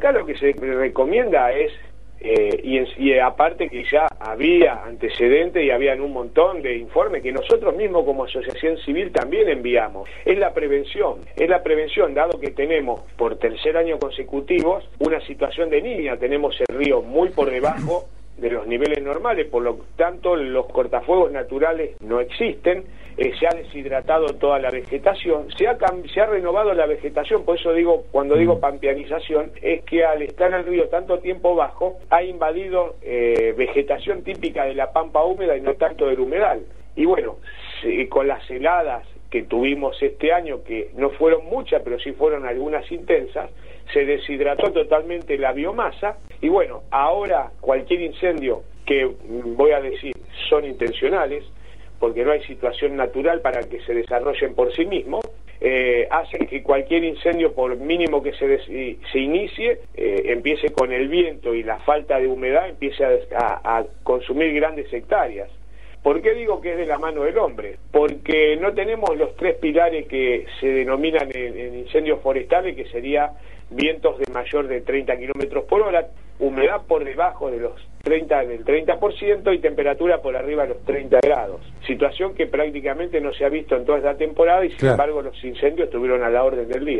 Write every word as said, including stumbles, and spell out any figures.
realidad lo que se recomienda es, eh, y, en, y aparte que ya había antecedentes y habían un montón de informes que nosotros mismos como asociación civil también enviamos, es la prevención, es la prevención, dado que tenemos por tercer año consecutivo una situación de niña, tenemos el río muy por debajo de los niveles normales, por lo tanto los cortafuegos naturales no existen, eh, se ha deshidratado toda la vegetación, se ha, se ha renovado la vegetación, por eso digo, cuando digo pampeanización, es que al estar el río tanto tiempo bajo, ha invadido eh, vegetación típica de la pampa húmeda y no tanto del humedal. Y bueno, se, con las heladas que tuvimos este año, que no fueron muchas, pero sí fueron algunas intensas, se deshidrató totalmente la biomasa, y bueno, ahora cualquier incendio, que voy a decir, son intencionales, porque no hay situación natural para que se desarrollen por sí mismos, eh, hacen que cualquier incendio, por mínimo que se, des, se inicie, eh, empiece con el viento y la falta de humedad, empiece a, a, a consumir grandes hectáreas. ¿Por qué digo que es de la mano del hombre? Porque no tenemos los tres pilares que se denominan en, en incendios forestales, que sería vientos de mayor de treinta kilómetros por hora, humedad por debajo de los treinta, del treinta por ciento y temperatura por arriba de los treinta grados. Situación que prácticamente no se ha visto en toda esta temporada y sin claro. embargo los incendios estuvieron a la orden del día.